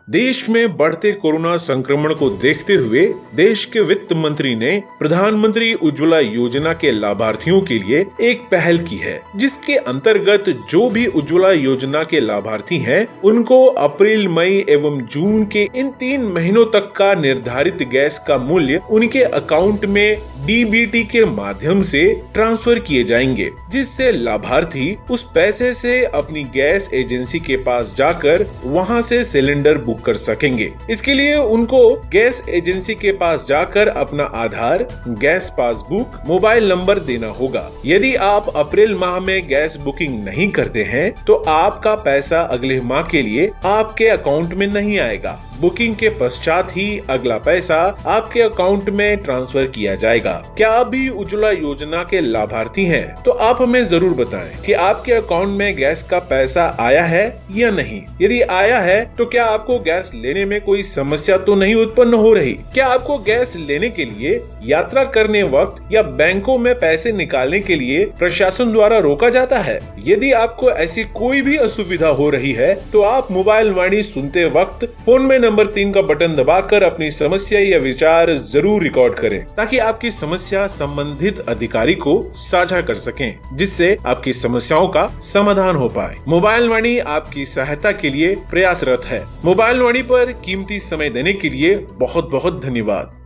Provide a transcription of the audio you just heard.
देश में बढ़ते कोरोना संक्रमण को देखते हुए देश के वित्त मंत्री ने प्रधानमंत्री उज्ज्वला योजना के लाभार्थियों के लिए एक पहल की है, जिसके अंतर्गत जो भी उज्ज्वला योजना के लाभार्थी हैं, उनको अप्रैल, मई एवं जून के इन 3 महीनों तक का निर्धारित गैस का मूल्य उनके अकाउंट में डीबीटी के माध्यम से ट्रांसफर किए जाएंगे, जिससे लाभार्थी उस पैसे से अपनी गैस एजेंसी के पास जाकर वहां से सिलेंडर बुक कर सकेंगे। इसके लिए उनको गैस एजेंसी के पास जाकर अपना Aadhaar, gas passbook, mobile number देना होगा। यदि आप अप्रैल माह में गैस बुकिंग नहीं करते हैं तो आपका पैसा अगले माह के लिए आपके अकाउंट में नहीं आएगा। बुकिंग के पश्चात ही अगला पैसा आपके अकाउंट में ट्रांसफर किया जाएगा। क्या आप भी उज्ज्वला योजना के लाभार्थी हैं? तो आप हमें जरूर बताएं कि आपके अकाउंट में गैस का पैसा आया है या नहीं। यदि आया है तो क्या आपको गैस लेने में कोई समस्या तो नहीं उत्पन्न हो रही? क्या आपको गैस लेने के लिए यात्रा करने वक्त या बैंकों में पैसे निकालने के लिए प्रशासन द्वारा रोका जाता है? यदि आपको ऐसी कोई भी असुविधा हो रही है तो आप मोबाइल वाणी सुनते वक्त फोन में नंबर 3 का बटन दबाकर अपनी समस्या या विचार जरूर रिकॉर्ड करें, ताकि आपकी समस्या संबंधित अधिकारी को साझा कर सकें, जिससे आपकी समस्याओं का समाधान हो पाए। मोबाइल वाणी आपकी सहायता के लिए प्रयासरत है। मोबाइल वाणी पर कीमती समय देने के लिए बहुत बहुत धन्यवाद।